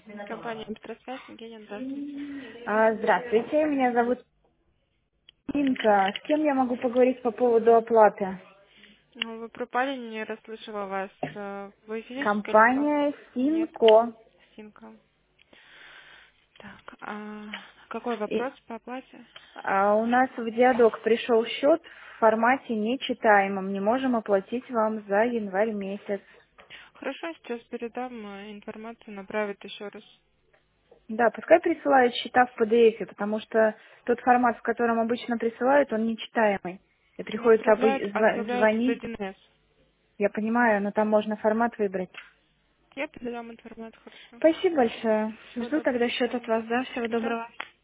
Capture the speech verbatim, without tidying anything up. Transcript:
Компания «Электросвязь», Евгения, здравствуйте. А, Здравствуйте, меня зовут Инка. С кем я могу поговорить по поводу оплаты? Ну, вы пропали, не расслышала вас. Э, Вы физическое лицо? Компания Нет, Синко. Синка. Так, а какой И, вопрос по оплате? а, у нас в Диадок пришел счет в формате нечитаемом. Не можем оплатить вам за январь месяц. Хорошо, сейчас передам э, информацию, направит еще раз. Да, пускай присылают счета в пи ди эф, потому что тот формат, в котором обычно присылают, он нечитаемый. И Ну, приходится отправляют, обы- зва- отправляют с звонить. один эс. Я понимаю, но там можно формат выбрать. Я передам информацию, хорошо. Спасибо большое. Всего Жду доброго, тогда до счет от свидания. вас, да? Всего Да. доброго.